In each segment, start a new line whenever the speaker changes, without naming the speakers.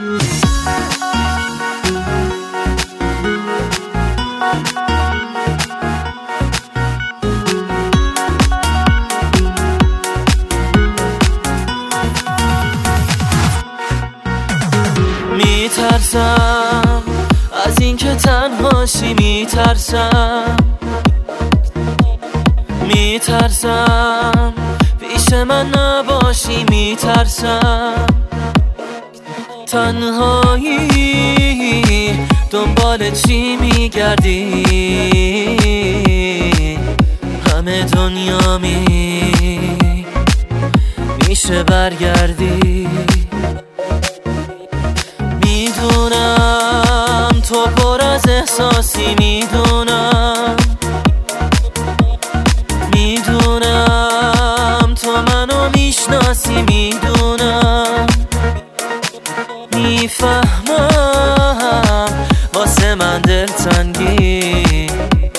میترسم از این که تنهاشی، میترسم پیش من نباشی، میترسم تنهایی دنبال چی میگردی، همه دنیا میشه برگردی. میدونم تو پر از احساسی، میدونم تو منو میشناسی، میدونم میفهمم واسه من دلتنگی،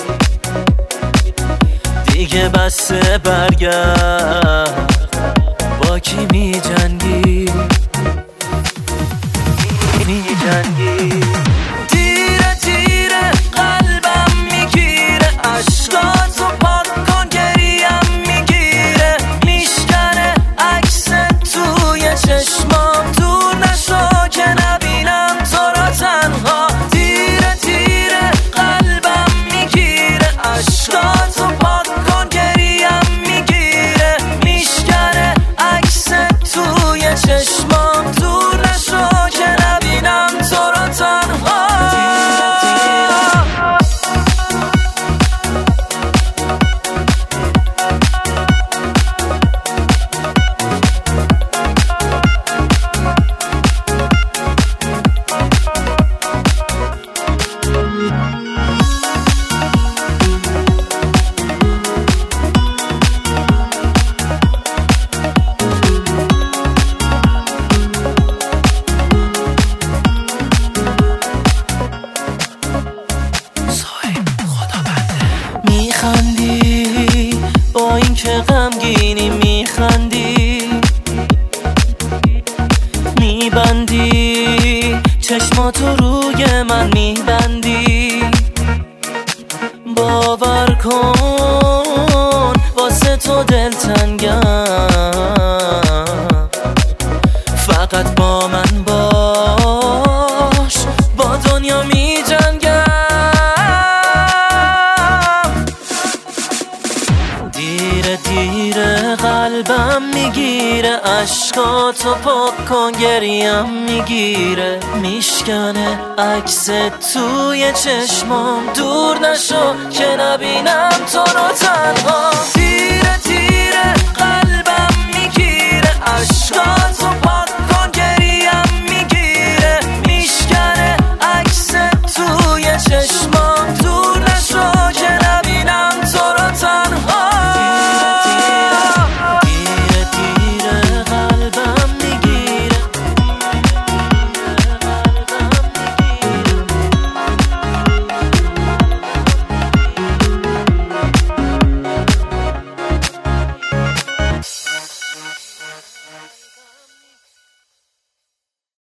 دیگه بسه برگرد با کی میجنگی. دیره دیره قلبم میگیره، عشقاتو پاک کن گریم میگیره، میشکنه عکس توی چشمام، دور نشو که نبینم تو را تنها. دیره دیره قلبم میگیره، عشقاتو پاک کن گریم میگیره، میشکنه عکس توی چشمام، دور نشو که نبینم تو را تنها. میخندی با این که غمگینی، میخندی میبندی چشماتو روی من، میبندی باور کن واسه تو دلتنگم، فقط با من باش با دنیا میجنگم. دیره دیره قلبم میگیره، عشقاتو پاک کن گریم میگیره، میشکنه عکس توی چشمام، دور نشو که نبینم تو رو تنها. دیره دیره قلبم میگیره، عشقاتو پاک کن گریم میگیره، میشکنه عکس توی چشمام.